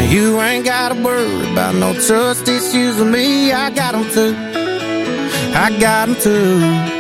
You ain't gotta worry about no trust issues with me. I got them too. I got them too.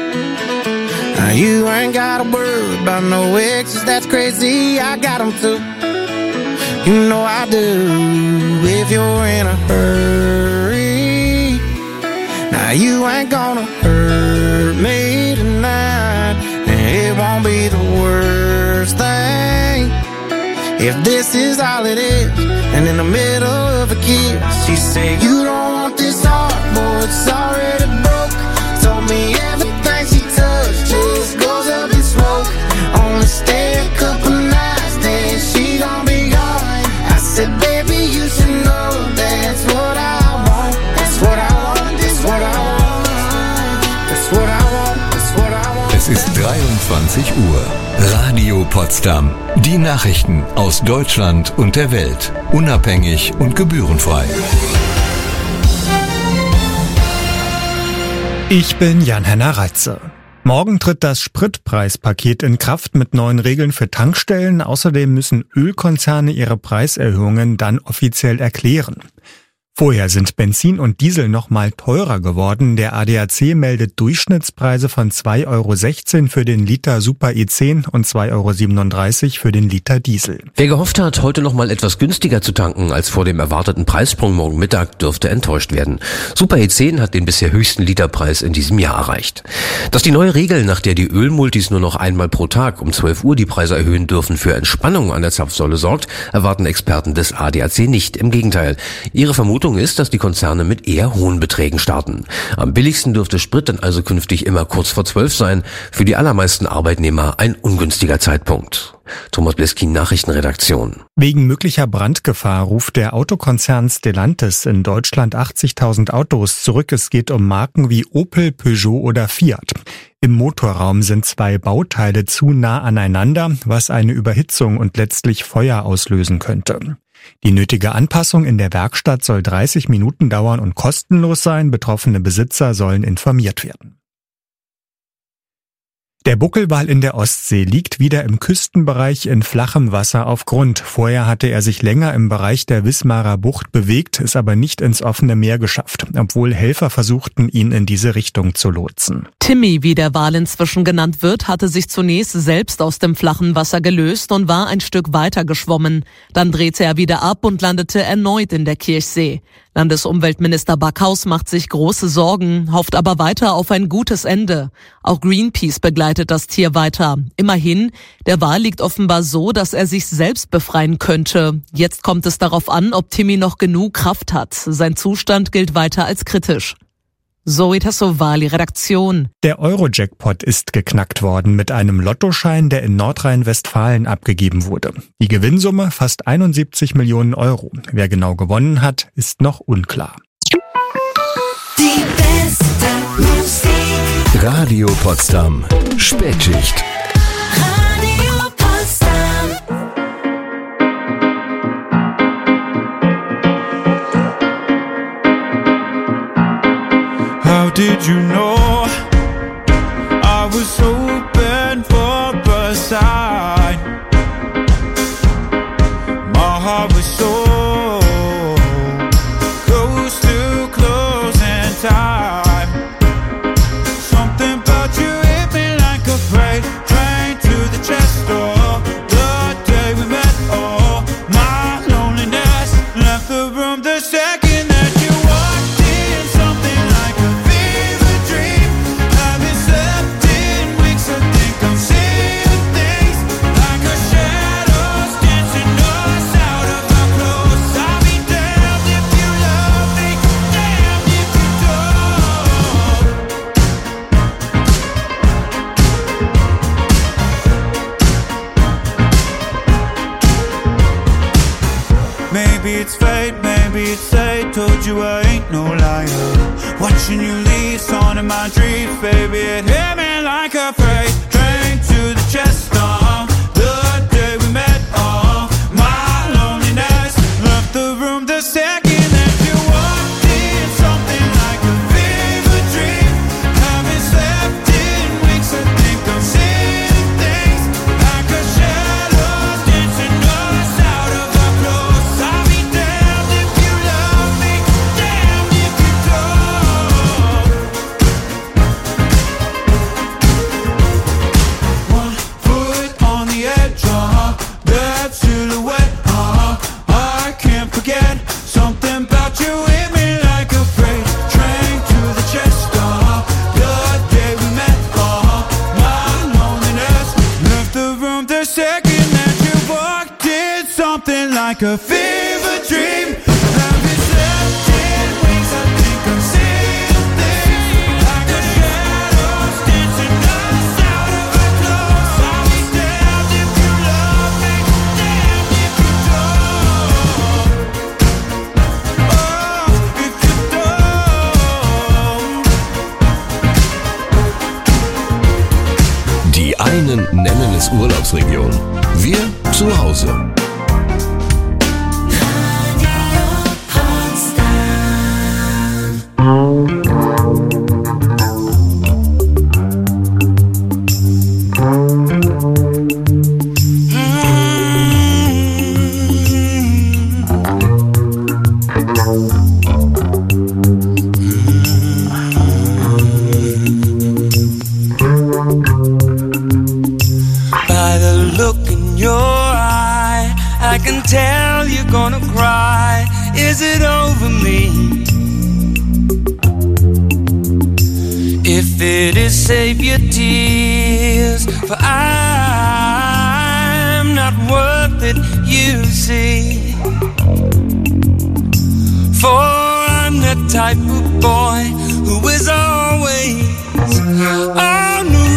You ain't gotta worry about no exes, that's crazy. I got them too. You know I do. If you're in a hurry, now you ain't gonna hurt me tonight. It won't be the worst thing if this is all it is. And in the middle of a kiss, she said, you don't want this heart, boy, it's already broke. Told me everything she touched just goes up in smoke. Only stay a couple nights, then she gon' be gone. I said, baby, you should know that's what I want. That's what I want, that's what I want. That's what I want, that's what I want. Es ist 23 Uhr. Radio Potsdam. Die Nachrichten aus Deutschland und der Welt. Unabhängig und gebührenfrei. Ich bin Jan-Henner Reitze. Morgen tritt das Spritpreispaket in Kraft mit neuen Regeln für Tankstellen. Außerdem müssen Ölkonzerne ihre Preiserhöhungen dann offiziell erklären. Vorher sind Benzin und Diesel noch mal teurer geworden. Der ADAC meldet Durchschnittspreise von 2,16 € für den Liter Super E10 und 2,37 € für den Liter Diesel. Wer gehofft hat, heute noch mal etwas günstiger zu tanken als vor dem erwarteten Preissprung morgen Mittag, dürfte enttäuscht werden. Super E10 hat den bisher höchsten Literpreis in diesem Jahr erreicht. Dass die neue Regel, nach der die Ölmultis nur noch einmal pro Tag um 12 Uhr die Preise erhöhen dürfen, für Entspannung an der Zapfsäule sorgt, erwarten Experten des ADAC nicht. Im Gegenteil. Ihre Vermutung ist, dass die Konzerne mit eher hohen Beträgen starten. Am billigsten dürfte Sprit dann also künftig immer kurz vor 12 sein. Für die allermeisten Arbeitnehmer ein ungünstiger Zeitpunkt. Thomas Bliskin, Nachrichtenredaktion. Wegen möglicher Brandgefahr ruft der Autokonzern Stellantis in Deutschland 80.000 Autos zurück. Es geht um Marken wie Opel, Peugeot oder Fiat. Im Motorraum sind zwei Bauteile zu nah aneinander, was eine Überhitzung und letztlich Feuer auslösen könnte. Die nötige Anpassung in der Werkstatt soll 30 Minuten dauern und kostenlos sein. Betroffene Besitzer sollen informiert werden. Der Buckelwal in der Ostsee liegt wieder im Küstenbereich in flachem Wasser auf Grund. Vorher hatte er sich länger im Bereich der Wismarer Bucht bewegt, es aber nicht ins offene Meer geschafft, obwohl Helfer versuchten, ihn in diese Richtung zu lotsen. Timmy, wie der Wal inzwischen genannt wird, hatte sich zunächst selbst aus dem flachen Wasser gelöst und war ein Stück weiter geschwommen. Dann drehte er wieder ab und landete erneut in der Kirchsee. Landesumweltminister Backhaus macht sich große Sorgen, hofft aber weiter auf ein gutes Ende. Auch Greenpeace begleitet das Tier weiter. Immerhin, der Wal liegt offenbar so, dass er sich selbst befreien könnte. Jetzt kommt es darauf an, ob Timmy noch genug Kraft hat. Sein Zustand gilt weiter als kritisch. Zoe Tassovali, Redaktion. Der Euro-Jackpot ist geknackt worden mit einem Lottoschein, der in Nordrhein-Westfalen abgegeben wurde. Die Gewinnsumme fast 71 Millionen Euro. Wer genau gewonnen hat, ist noch unklar. Die beste Musik. Radio Potsdam. Spätschicht. Radio Potsdam. How did you know I was hoping for a sign? My heart was so close to closing time. Something about you hit me like a freight train to the chest door. The day we met, oh, my loneliness left the room the second that you walked in. Something like a fever dream. Haven't slept in weeks. I think I'm seeing things like a shadows dancing us out of our clothes. I'll be damned if you love me, damned if you don't. Maybe it's fate, maybe it's fate. Told you I ain't no liar. Watching you leave, on in my dreams, baby. It hit me like a freight train to the chest. The day we met, oh, my loneliness left the room the second that you walked in. Something like a fever dream. Haven't slept in weeks. I think I'm seeing things like a shadows dancing us out of our clothes. I'll be there. like a fever dream. I've been slept in wings, I think I'm seeing things like the shadows dancing us out of our clothes. I'll be damned if you love me, damned if you don't. Oh, if you don't. Die einen nennen es Urlaubsregion, wir zu Hause. By the look in your eye, I can tell you're gonna cry. Is it over me? If it is, save your tears, for I'm not worth it, you see. For I'm the type of boy who is always on the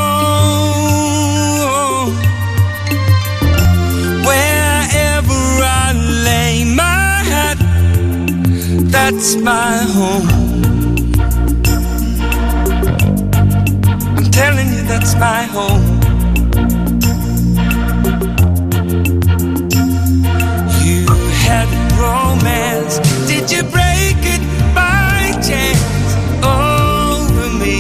road. Wherever I lay my hat, that's my home. I'm telling you, that's my home. You had romance, did you break it by chance over me?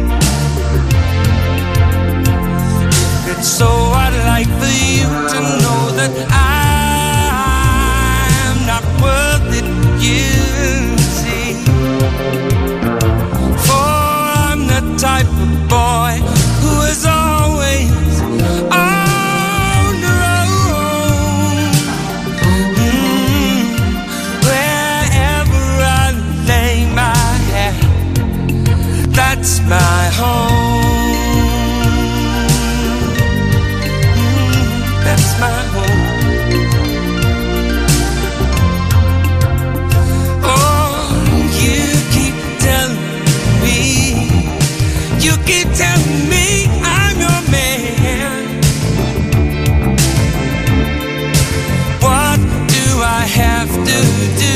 If it's so, I'd like for you to know that I'm not worth it, you see. For I'm the type of boy who is always on the road. Wherever I lay my head, that's my home. That's my home. Oh, you keep telling me, you keep telling me I'm your man. What do I have to do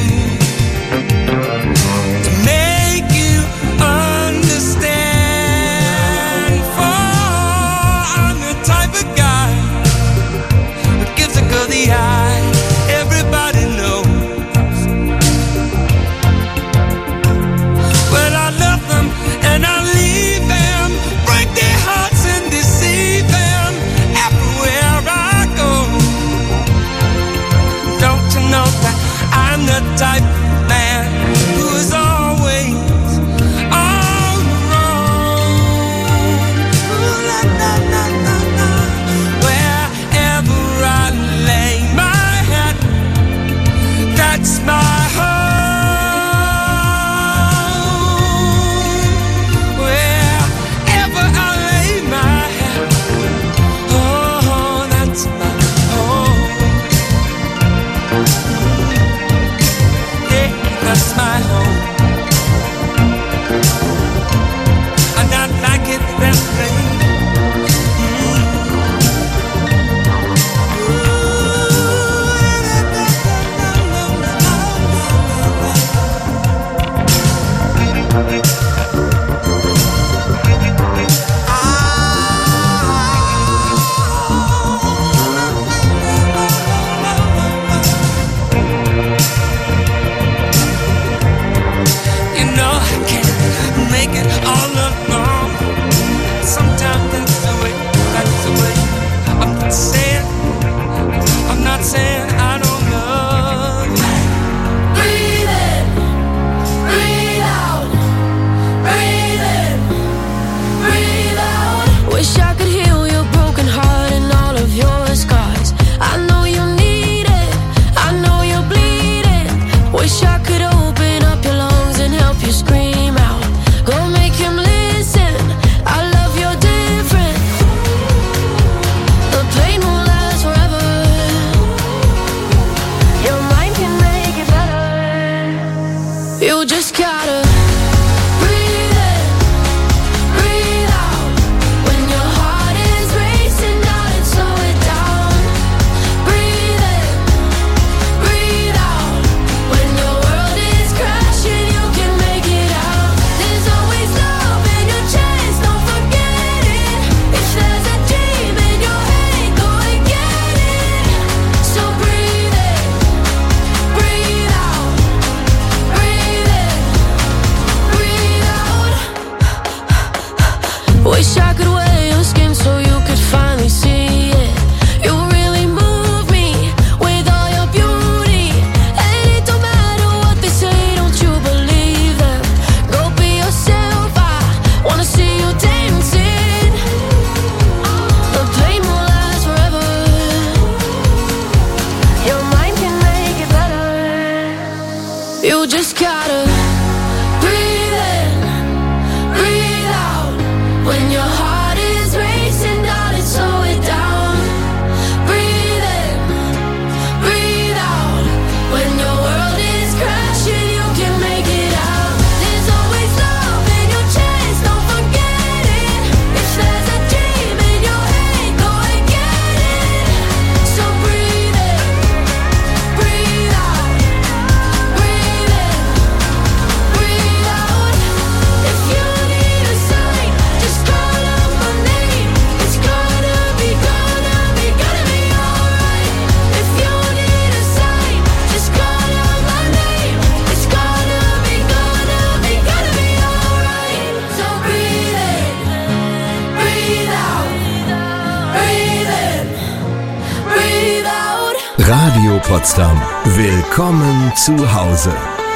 to make you understand? For I'm the type of guy who gives a girl the eye. Everybody knows. Well, I love them and I leave them, break their hearts and deceive them everywhere I go. Don't you know that I'm the type of man who is always on the road? Ooh, la, la, la, la, la. Wherever I lay my head, that's my home. Wherever I lay my head, oh, that's my home. Yeah. just gotta breathe in, breathe out. When your heart is racing, darling, slow it down. Breathe in, breathe out. When your world is crashing, you can make it out. There's always love in your chest, don't forget it. If there's a dream in your head, go and get it. So breathe in, breathe out. Breathe in, breathe out. If you need a sign, just call out my name. It's gonna be alright. If you need a sign, just call out my name. It's gonna be alright. So breathe in, breathe out. Breathe in, breathe out. Radio Potsdam. Willkommen zu Hause.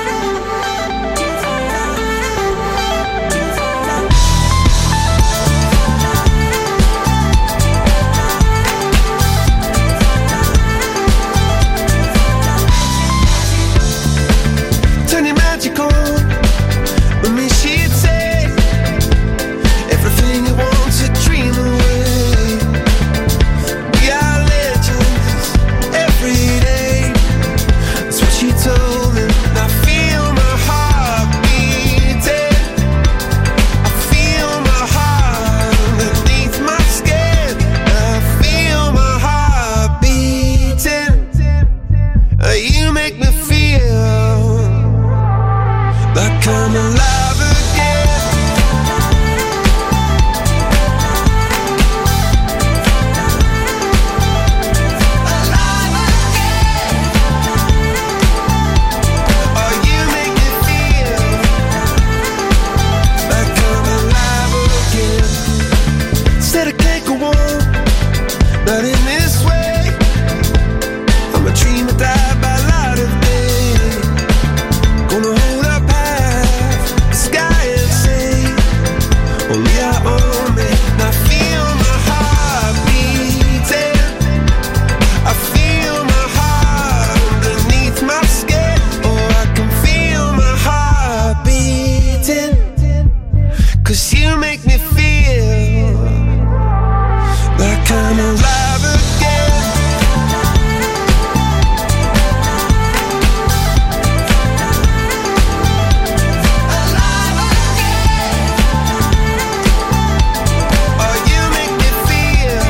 Turn your magic on. With me, she'd say everything you want to dream away. We are legends every day. That's what she told me. I feel my heart beating. I feel my heart underneath my skin. I feel my heart beating. You make me feel like I'm alive again. Alive again. Oh, you make me feel like I'm alive again. Said I can't go on, not in this way. I'm a dreamer, die by light of day. Gonna hold up half the sky and say, only I own me. And I feel my heart beating. I feel my heart underneath my skin. Oh, I can feel my heart beating. 'Cause you make me feel like I'm alive again. Alive again. Oh, you make me feel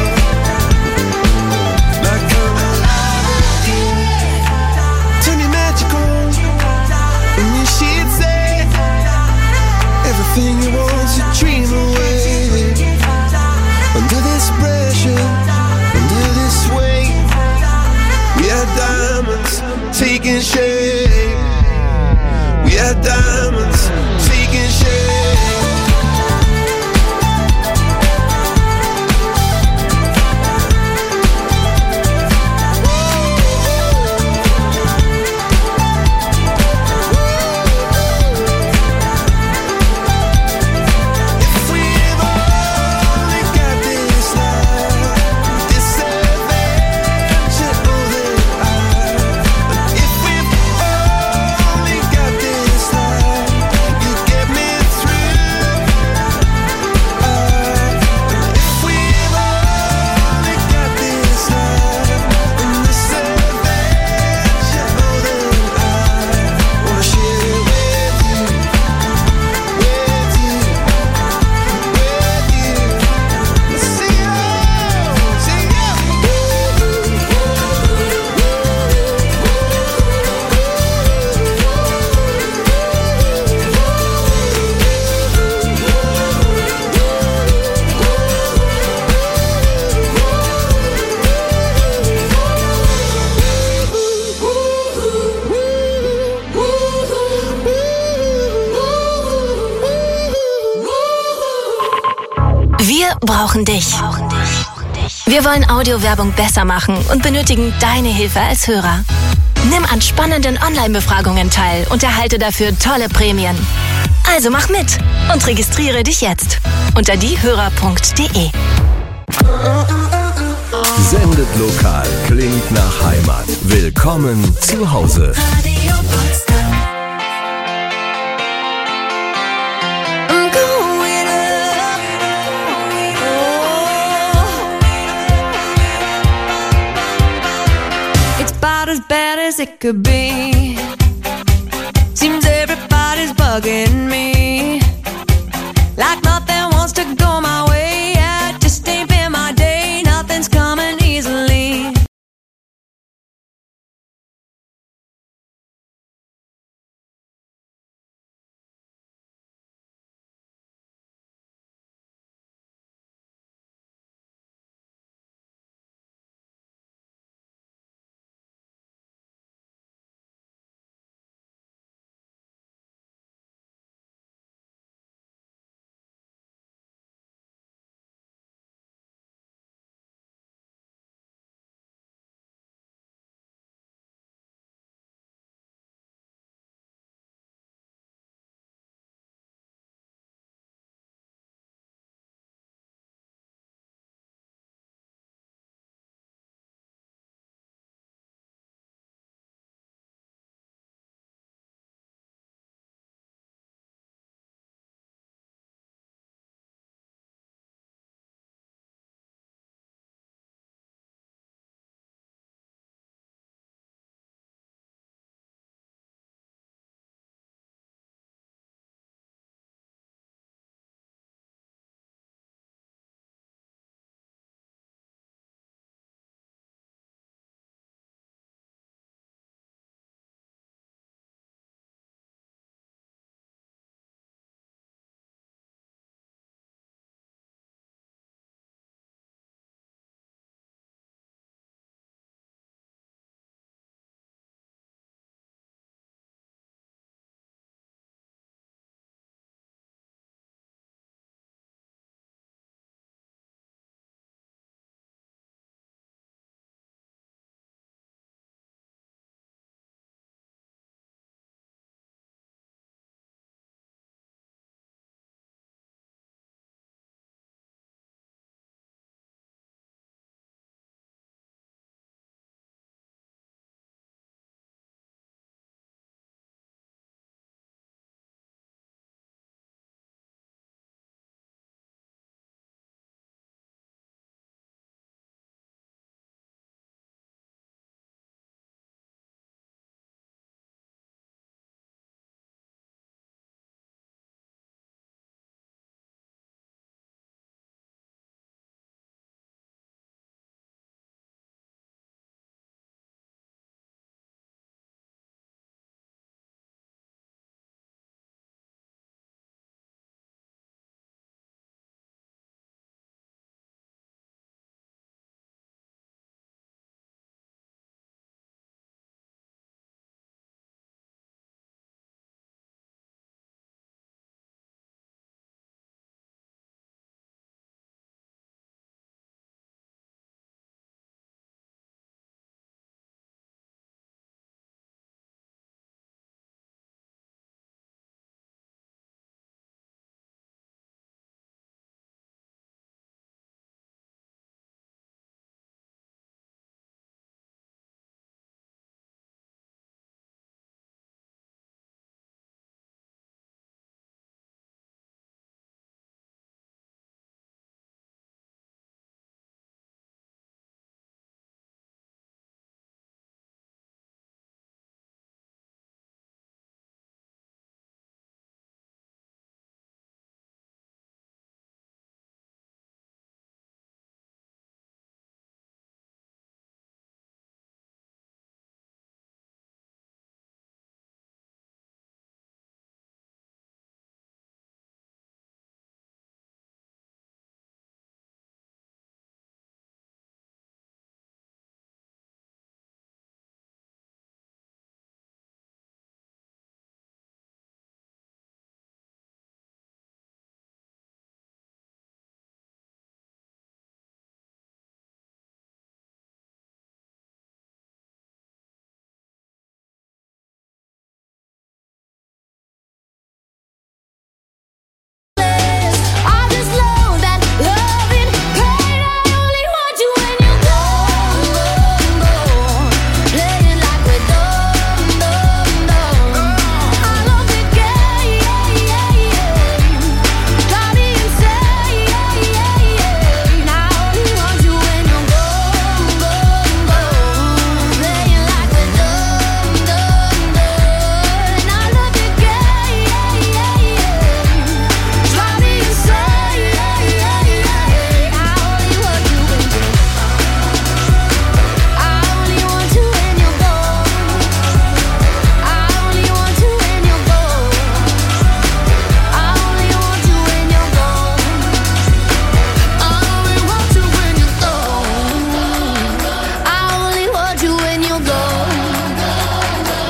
like I'm alive again. Turn your magic on, and you she'd say everything you want to dream away. Under this pressure, under this weight, we are diamonds taking shape. We are diamonds taking shape. If we've only got this life, this adventure, oh, then if we've only got this life, you get me through. If we've only got this life and this adventure, oh, then I wanna share it with you, with you, with you. See you, see you. Wir brauchen dich. Wir wollen Audiowerbung besser machen und benötigen deine Hilfe als Hörer. Nimm an spannenden Online-Befragungen teil und erhalte dafür tolle Prämien. Also mach mit und registriere dich jetzt unter diehörer.de. Sendet lokal, klingt nach Heimat. Willkommen zu Hause. Radio Potsdam. as it could be. Seems everybody's bugging me, like nothing wants to go my way. Yeah, it just ain't been my day. Nothing's coming easily.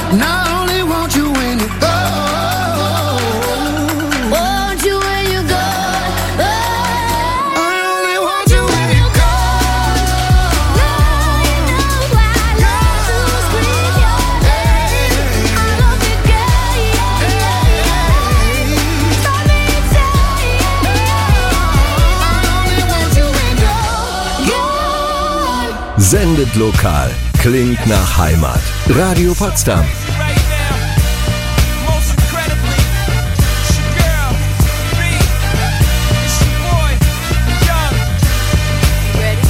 And I only want you when you go. Want you when you go. I only want you when you go. Now you know I love to scream your name. I love you, girl, yeah, yeah, yeah. Let me tell you, I only want you when you go. Sendet lokal. Klingt nach Heimat. Radio Potsdam. Right now, most incredibly, it's your girl, B. It's your boy, Young. You ready?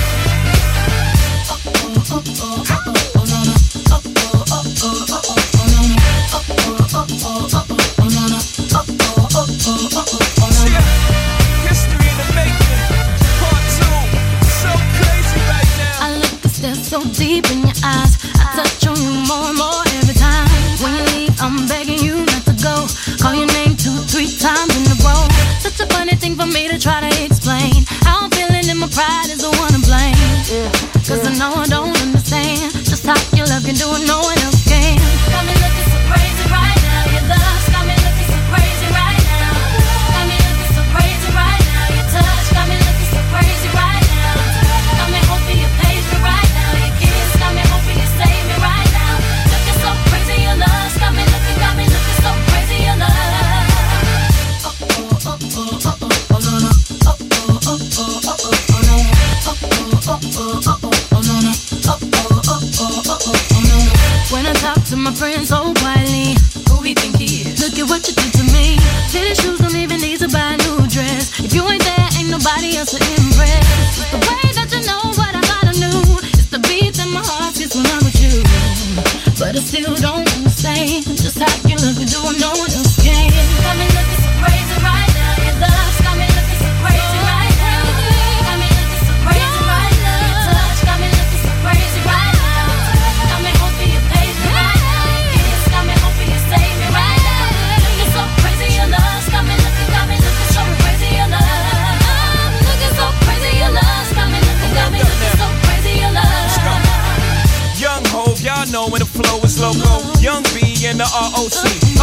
See ya. History in the making. Part 2. So crazy right now. I look and stare so deep in your eyes. I touch on you more and more every time. When you leave, I'm begging you not to go. Call your name 2-3 times in a row. Such a funny thing for me to try to explain. How I'm feeling and my pride is the one to blame. Cause I know I don't understand just how your love can do it, no one else can. Got me looking so crazy right now. Your love's got me looking so crazy right now. Got me looking so crazy right now. Your touch got me looking so crazy right now. Got me hoping you page me right now. Your kiss got me hoping you save me right now. Looking so crazy, your love's got me looking so crazy, your love. When I talk to my friends so quietly, who we think he is? Look at what you did to me. Fitted shoes don't even need to buy a new dress. If you ain't there, ain't nobody else to impress. It's the way that you know what I gotta do. It's the beat that my heart gets when I'm with you. But I still don't understand just how you look and do what no one else can. Got me looking so crazy right now. Your love's got me looking so crazy right now. Got me looking so crazy right now. Your touch got me looking so crazy right now. Got me hoping you page me right now. Your kiss got me hoping you save me right now. Looking so crazy, your love's got me looking so crazy, your love. I'm looking so crazy, your love's got me looking so crazy, your love. Young Hov, y'all know when the flow is loco. Young B and the ROC.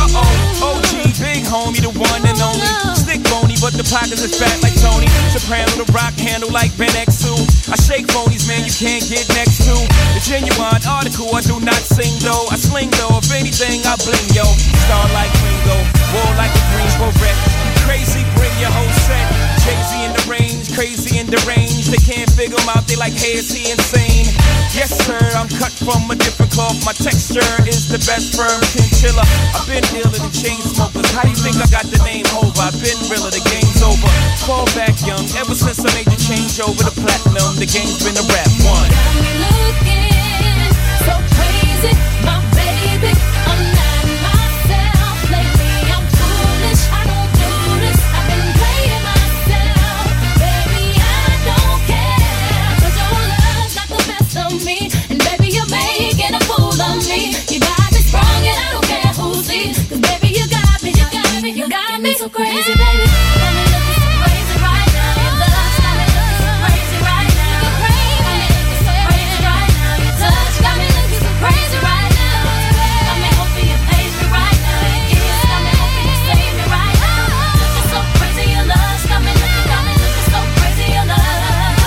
OG, big homie, the one and only. Stick bony, but the pockets is fat like Tony. Soprano, the rock handle like Ben X2. I shake phonies, man, you can't get next to. The genuine article, I do not sing though. I sling though, if anything, I bling yo. Star like Ringo, war like a Greensboro wreck. Crazy, bring your whole set. Jay-Z in the range, crazy in the range. They can't figure him out, they like, hey, is he insane? Yes, sir, I'm cut from a different cloth. My texture is the best firm chinchilla. I've been dealer than chain smokers. How do you think I got the name Hov? I've been realer, the game's over. Fall back young, ever since I made the change over to platinum, the game's been a rap one. Got me looking so crazy, my baby. I'm not myself lately. I'm foolish. I don't do this. I've been playing myself, baby. I don't care 'cause your love's got the best of me, and baby you're making a fool of me. You got me sprung, and I don't care who sees. 'Cause baby you got me, you got me so crazy, baby. Got me looking so crazy right now. Your love's got me looking so crazy right now. Got me looking so crazy right now. Your touch got me looking so crazy right now. Got me hoping you page me right now. Your kiss got me hoping you save me right now. Looking so crazy, your love's got me looking so crazy, your love.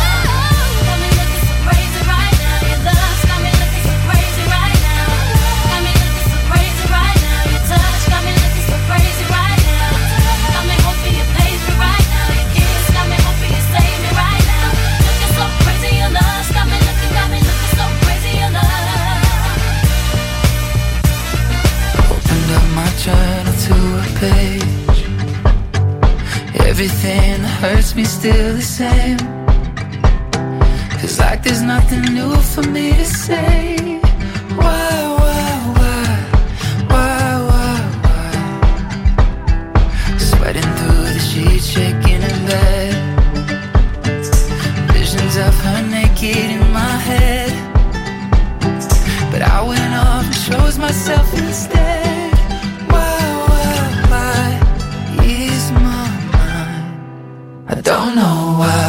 Got me looking so crazy right now. Your love's got me looking so crazy right now. Got me looking so crazy right now. Your touch got me looking so crazy right now. Got me hoping you page me right now. Your kiss got me hoping you save me right now. Looking so crazy, your love's got me looking so crazy, your love. Opened up my journal to a page. Everything that hurts me still the same. Feels like there's nothing new for me to say. Why? Sweating through the sheets, shaking in bed. Visions of her naked in my head. But I went off and chose myself instead. Why is my mind? I don't know why.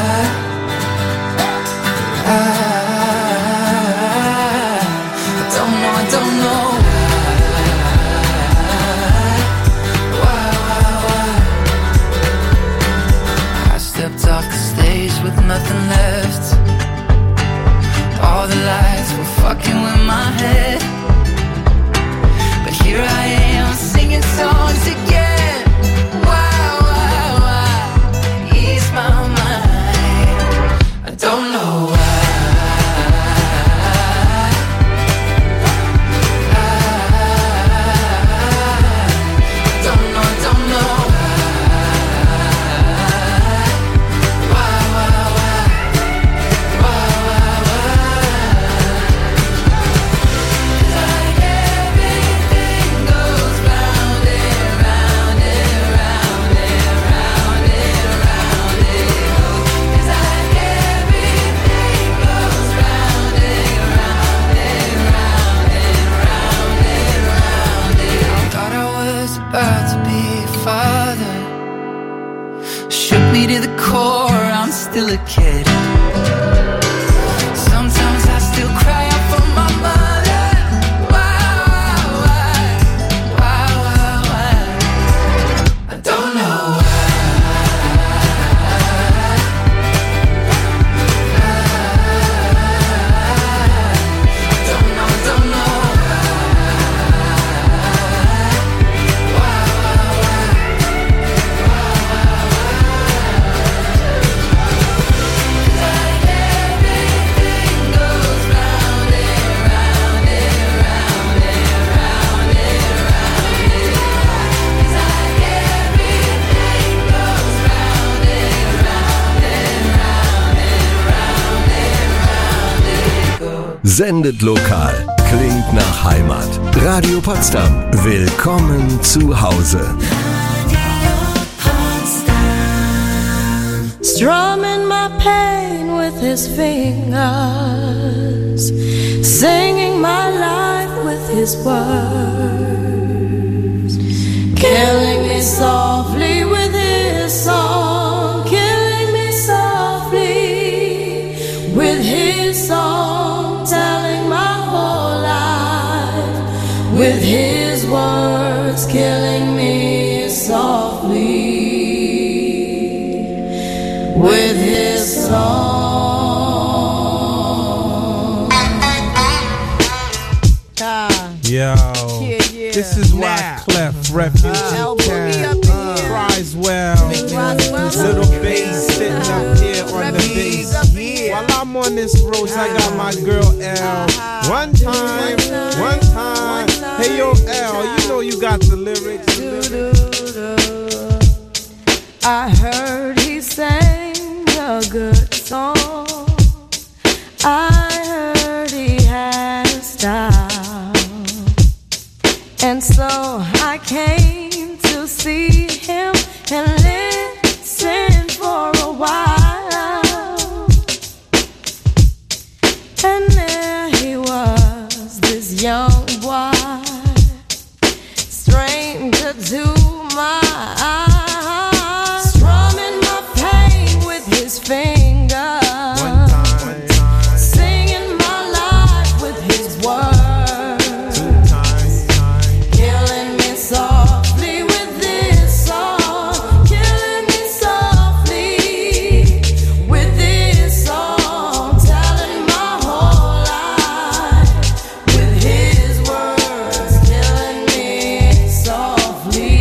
I don't still a kid. Sometimes I still cry out for my mother. Why? I don't know why. Sendet lokal, klingt nach Heimat. Radio Potsdam, willkommen zu Hause. Strumming my pain with his fingers, singing my life with his words, killing me softly with his song, killing me softly with his song, telling my whole life with his words, killing me softly with his song. Yo, this is why Clef, Refugee Cat, Criswell, Little Bass sitting up here on the bass. While I'm on this road, I got my girl L. One time. Hey yo L, you know you got the lyrics. I heard he sang a good song. I heard he had a style. And so I came to see him and listen for a while. And there he was, this young boy, stranger to my eyes, strumming my pain with his fingers, singing my life with his words, killing me softly with this song, killing me softly with this song, telling my whole life with his words, killing me softly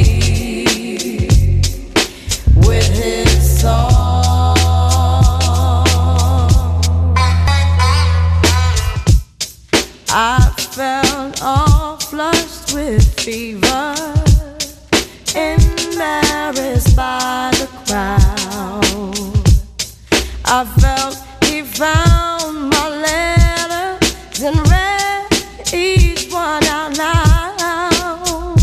with his song. I felt all flushed with fever, embarrassed by the crowd. I felt he found my letters and read each one out loud.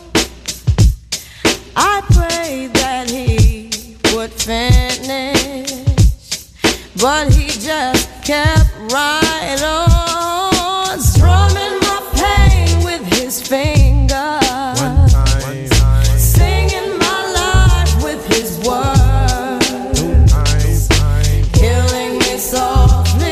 I prayed that he would finish, but he just kept right on, strumming my pain with his fingers, singing my life with his words, killing me softly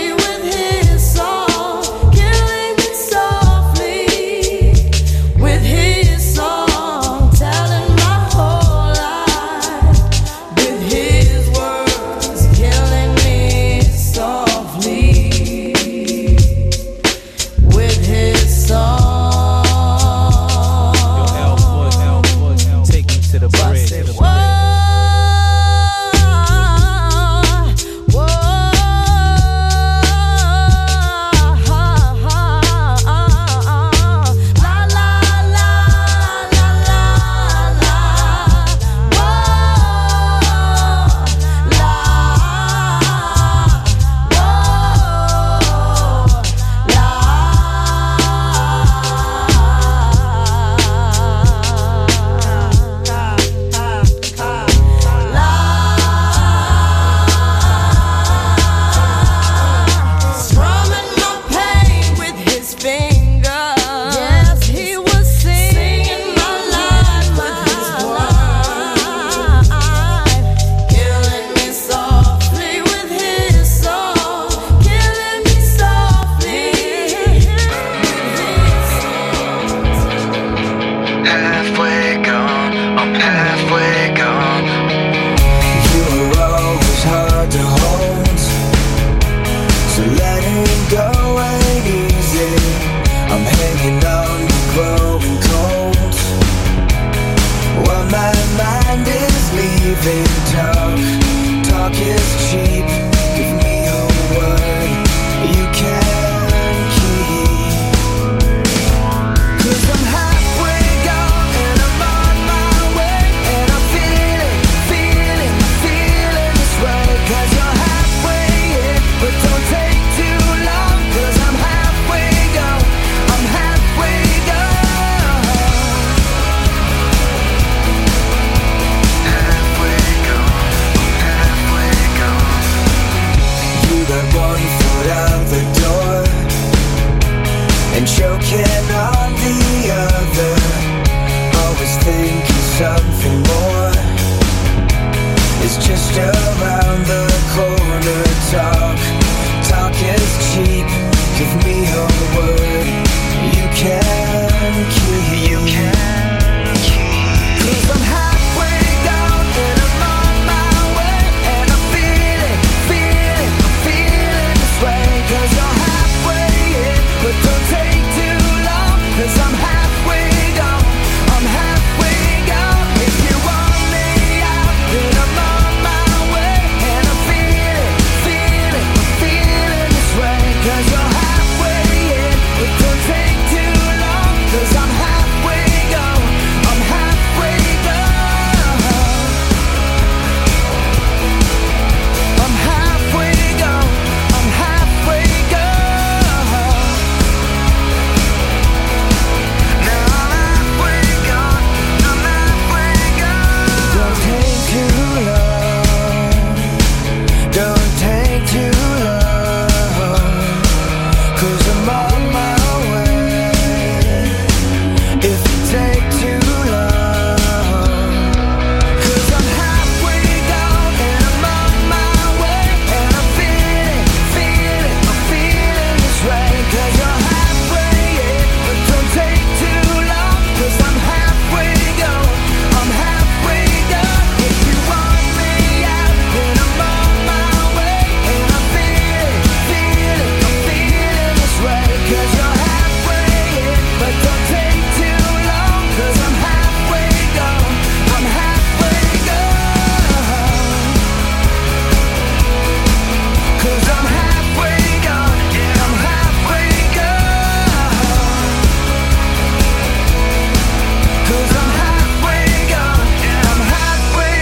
halfway gone. You were always hard to hold, so letting go ain't easy. I'm hanging on to growing cold, while my mind is leaving. Talk is cheap. Give me a word you can keep. 'Cause I'm halfway gone and I'm on my way, and I'm feeling this way. 'Cause you're halfway in, but don't take too long. 'Cause I'm halfway gone, I'm halfway gone. Halfway gone, halfway gone. You got one foot out the door and choking on the other. Always thinking something more is just around the corner. Talk is cheap. Give me a word you can keep. 'Cause I'm halfway gone and I'm on my way, and I'm feeling this way. 'Cause you're halfway in, but don't take too long. 'Cause I'm halfway gone, I'm halfway gone. If you want me out, then I'm on my way, and I'm feeling this way. 'Cause you're halfway in, but don't take too long. 'Cause I'm halfway gone, I'm halfway gone. I'm halfway gone, I'm halfway gone. Now I'm halfway gone, I'm halfway gone. Don't take too long, don't take too long. 'Cause I'm on my way. If you take too long, 'cause I'm halfway gone and I'm on my way, and I'm feeling this way. 'Cause you're halfway in, but don't take too long. 'Cause I'm halfway gone, I'm halfway gone. If you want me out, then I'm on my way, and I'm feeling this way. 'Cause you're halfway in, but don't take too long. 'Cause I'm halfway gone, I'm halfway gone. 'Cause I'm halfway gone, yeah, I'm halfway gone. 'Cause I'm halfway gone, yeah, I'm halfway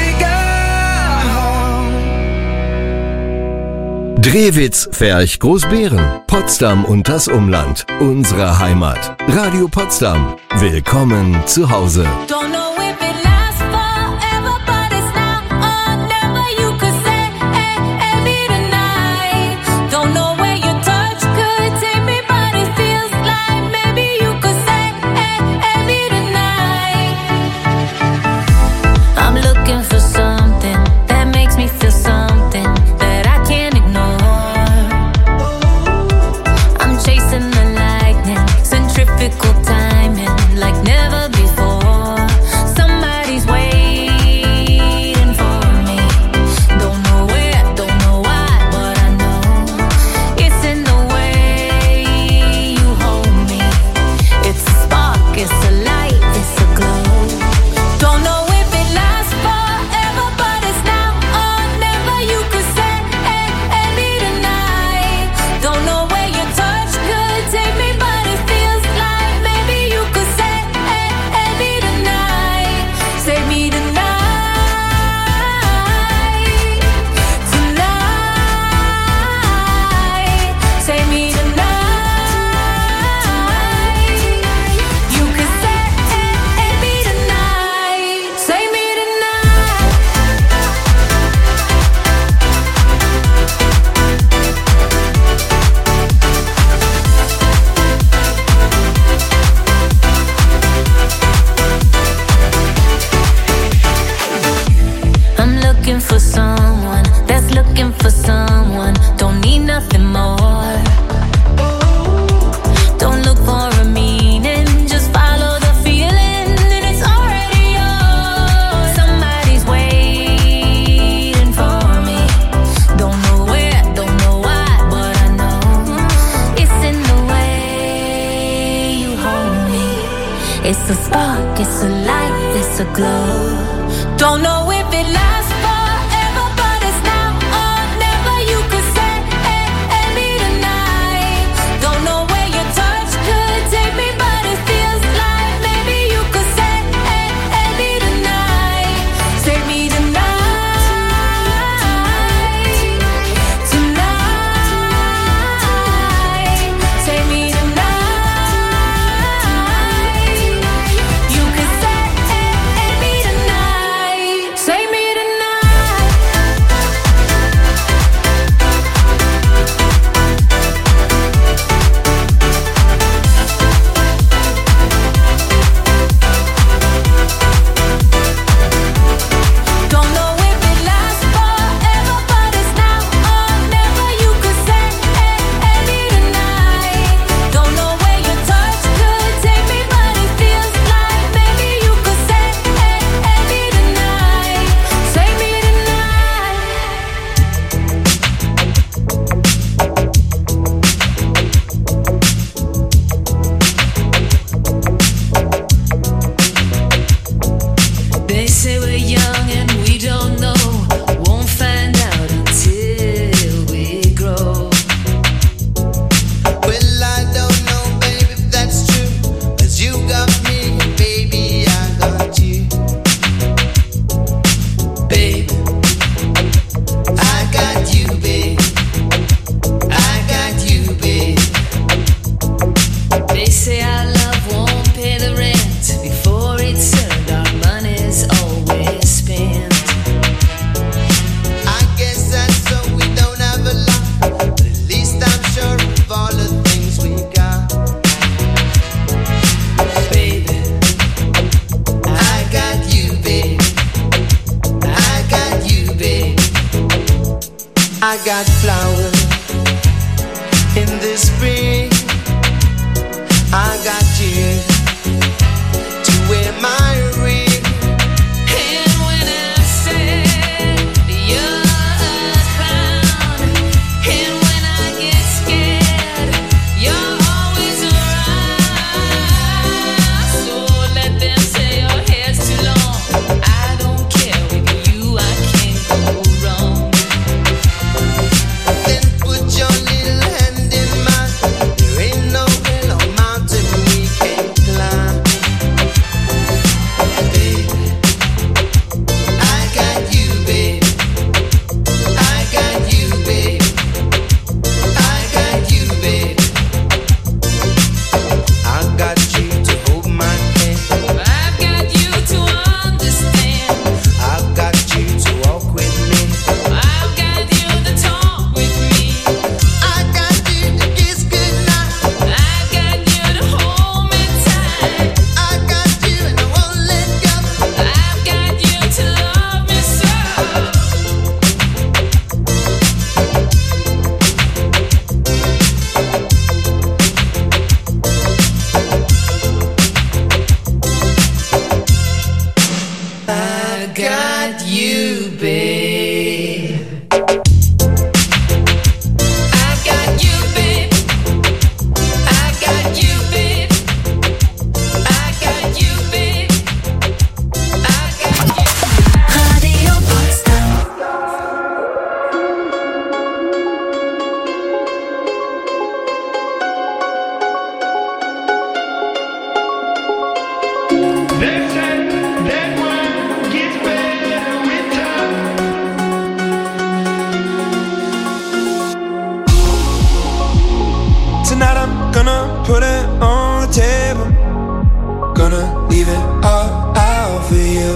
gone. Drehwitz, Ferch, Großbeeren, Potsdam und das Umland. Unsere Heimat. Radio Potsdam. Willkommen zu Hause. Don't know if it lasts forever, but it's now or never. You could say every tonight. Don't know where your touch could take me, but it feels like maybe you could say every tonight. I'm looking for something that makes me feel something that I can't ignore. I'm chasing the lightning, centrifugal timing like never before. It's a spark, it's a light, it's a glow. Don't know if it lasts forever, but it's now or never. You could say me tonight. Don't know where your touch could take me, but it feels like maybe you could say me tonight. Save me tonight. I got flowers in the spring. I got you to wear my ring. And when I said you're a clown, and when I get scared, you're always around. So let them say your hair's too long. I don't care, with you I can't go wrong. Then put your little hand in mine. There ain't no hill or mountain we can't climb. Baby, I got you, baby. I got you, baby. I got you, baby. I got you to hold my hand. I've got you to understand. I've got you to walk with me. I've got you to talk with me. I got you to kiss goodnight. I've got you to hold me tight. I got you and I won't let go. I've got you to love me so. I got you, babe. I got you, babe. I got you, babe. I got you, babe. I got you. Radio Potsdam. Tonight I'm gonna put it on the table. Gonna leave it all out for you.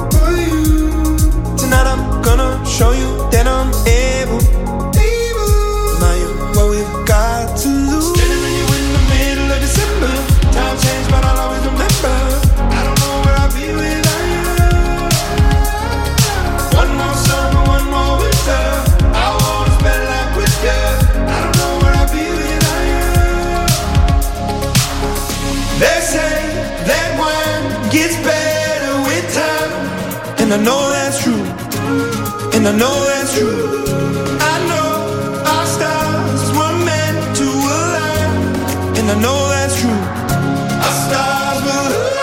Tonight I'm gonna show you that I'm able. Now you what we've got to lose. Standing with you in the middle of December. Time changed, but I'll always remember. I don't know where I'll be without you. One more summer, one more winter. I wanna spend life with you. I don't know where I'll be without you. They say that one gets better with time, and I know that's true. And I know that's true. I know our stars were meant to align, and I know that's true. Our stars will align.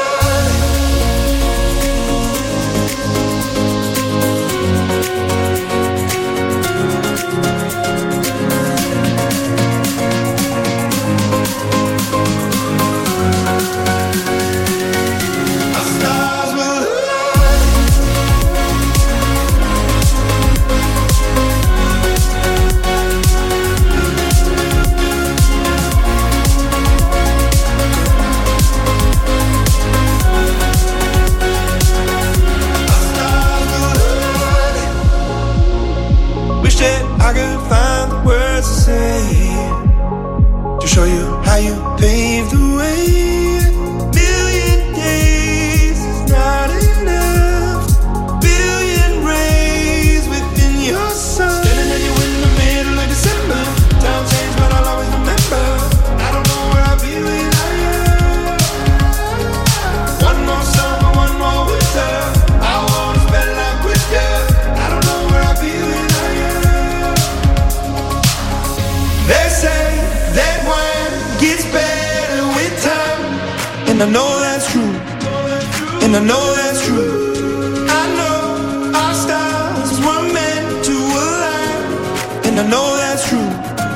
and I know that's true, and I know that's true. I know our stars were meant to align, and I know that's true.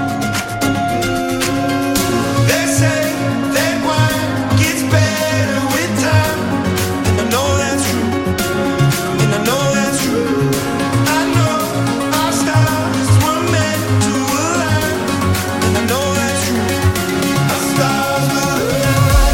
They say that wine gets better with time, and I know that's true, and I know that's true. I know our stars were meant to align, and I know that's true. Our stars will align.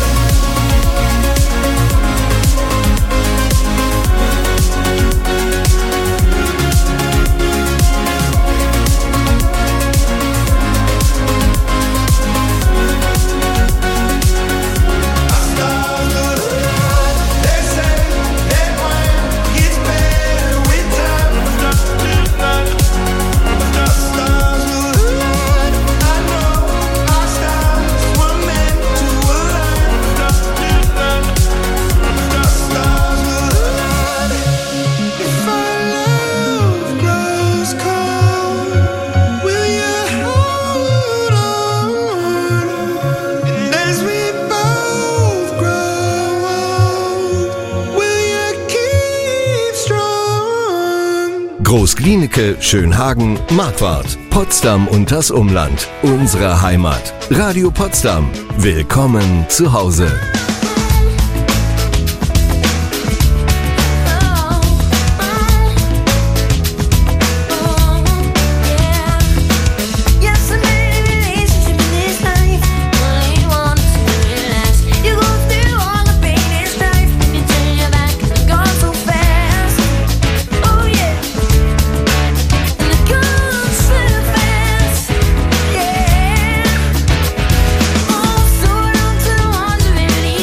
Groß-Glienicke, Schönhagen, Marquardt, Potsdam und das Umland. Unsere Heimat. Radio Potsdam. Willkommen zu Hause. Oh, so don't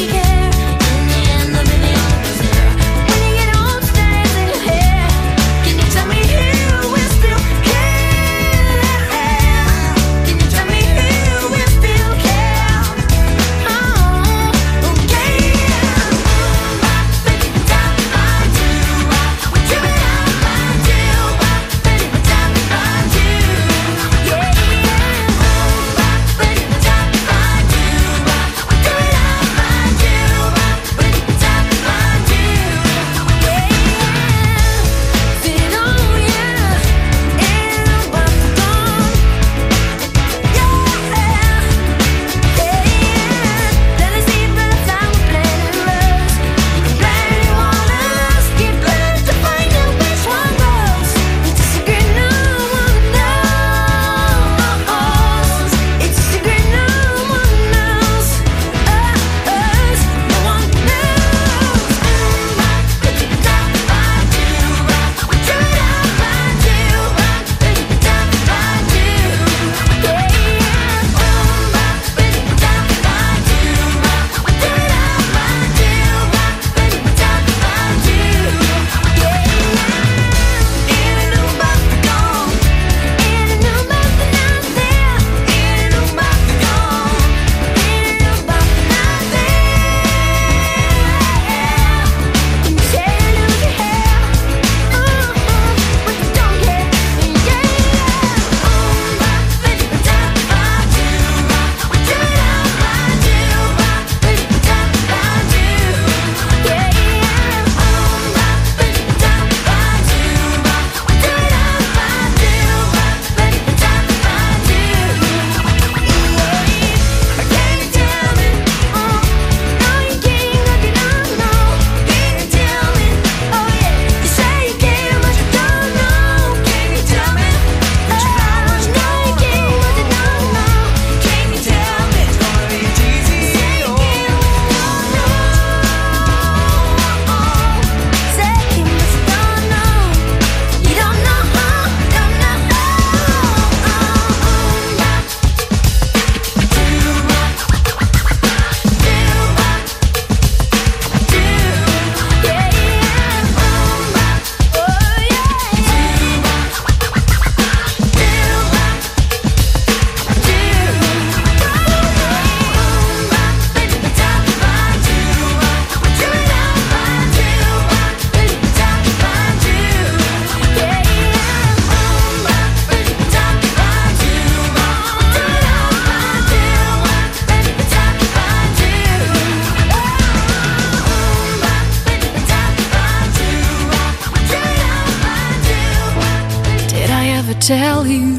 tell you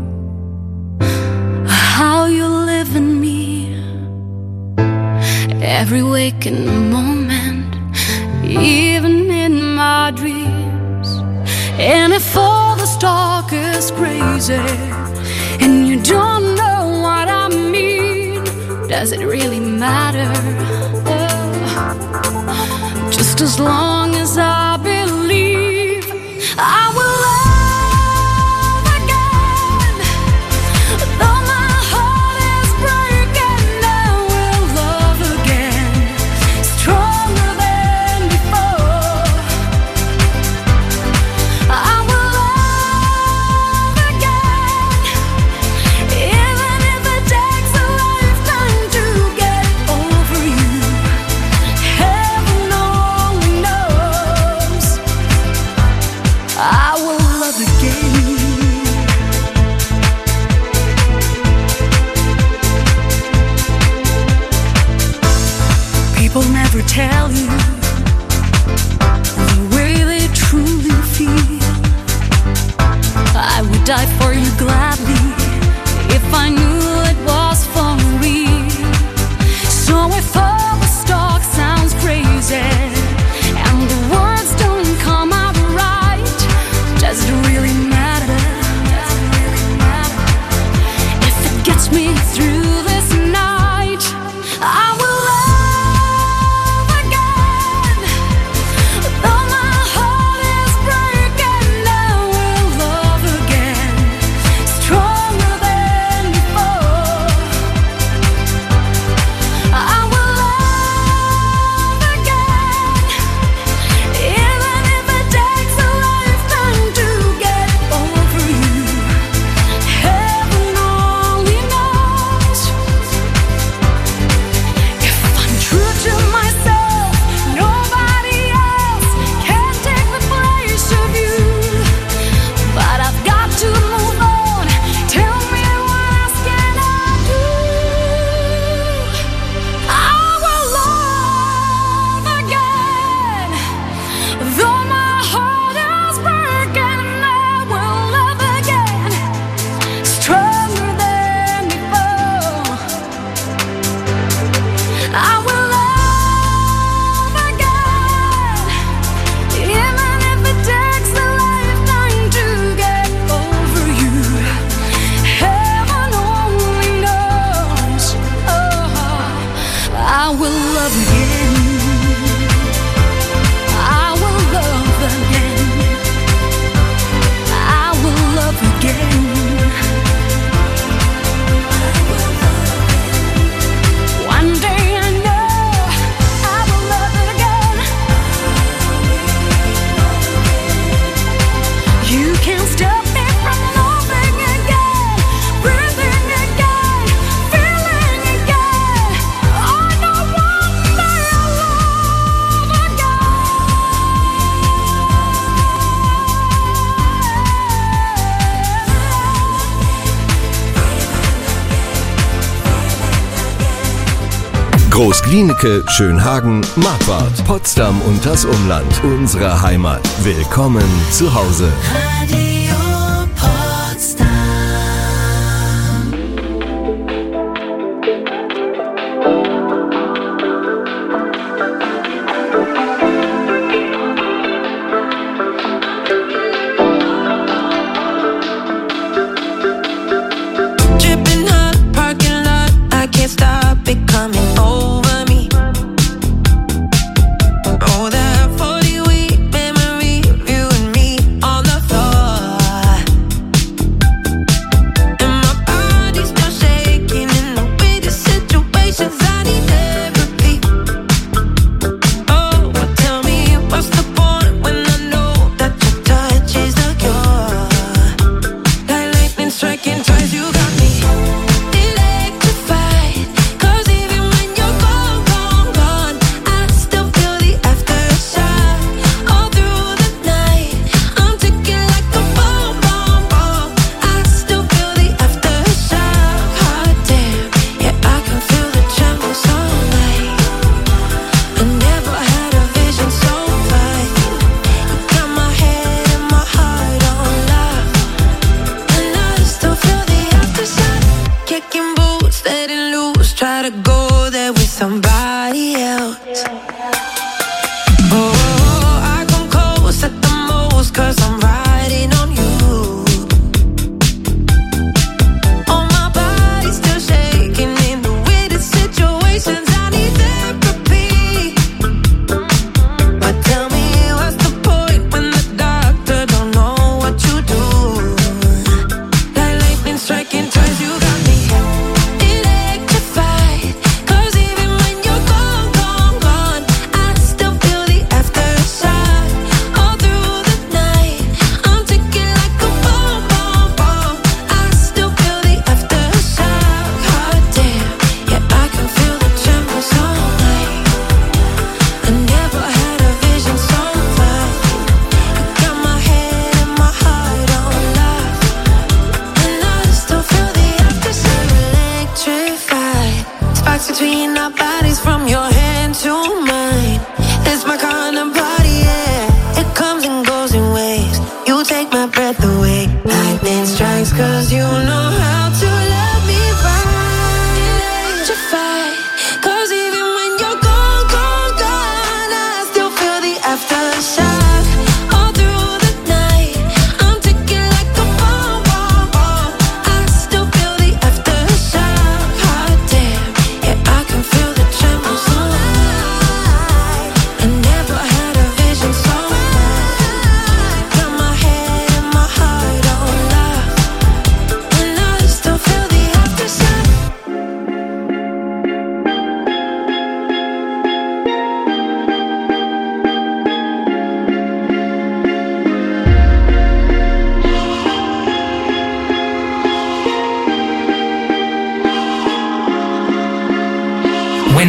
how you live in me. Every waking moment, even in my dreams. And if all the talk is crazy and you don't know what I mean, does it really matter? Just as long as I believe I will love again. Though my heart is breaking, I will love again, stronger than before. I will love again, even if it takes a lifetime to get over you. Heaven only knows. I will love again. People never tell you the way they truly feel. I would die for you gladly if I knew it was for real. So if all the talk sounds crazy and the words don't come out right, does it really matter? If it gets me through this night, I will love again. Though my heart is breaking, I will love again, stronger than before. I will love again, even if it takes a lifetime to get over you. Heaven only knows. If I'm true to myself, nobody else can take the place of you. But I've got to move on. Tell me, what else can I do? I will love again. Though my heart is breaking, I will love again, stronger than before. I will love again, even if it takes a lifetime to get over you. Heaven only knows. Oh, I will love again. I will love again. I will love again. One day I know I will love it again. You can't stop me from loving again, breathing again, feeling again. I know one day I'll love Groß-Glienicke, Schönhagen, Marquardt, Potsdam und das Umland. Unsere Heimat. Willkommen zu Hause. Radio Potsdam. Dripping hot parking lot, I can't stop it coming over me. Oh, that 40-week memory of you and me on the floor.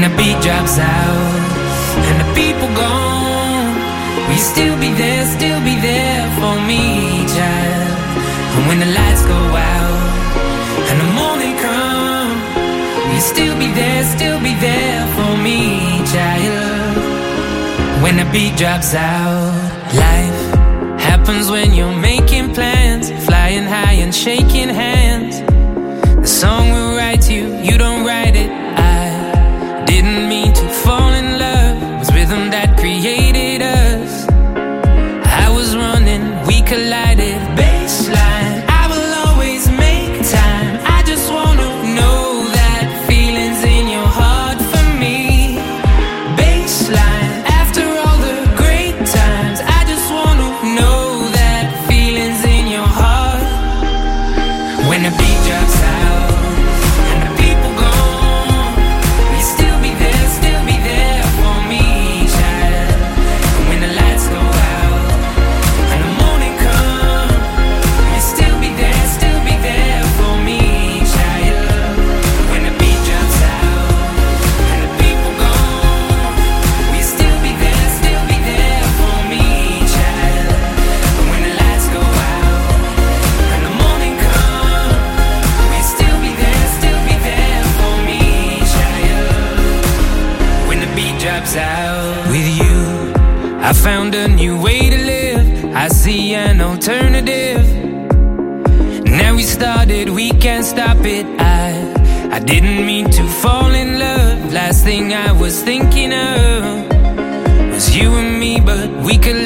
the beat drops out and the people gone, will you still be there for me, child? And when the lights go out and the morning comes, will you still be there for me, child? When the beat drops out. Life happens when you're making plans, flying high and shaking hands. The song will write you, you don't write it. I didn't mean to fall in love, it was rhythm that created us. I was running, we collided. Baseline, I will always make time. I just wanna know that feeling's in your heart for me. Baseline, after all the great times, I just wanna know that feeling's in your heart. When the beat drops out and the people gone, will you still be there for me, child? And when the lights go out and the morning comes, will you still be there for me, child? When the beat drops out and the people gone, will you still be there for me, child? And when the lights go out and the morning comes, will you still be there for me, child? When the beat drops out. With you, I found a new way to live. I see an alternative. Now we started, we can't stop it. I didn't mean to fall in love. Last thing I was thinking of was you and me, but we could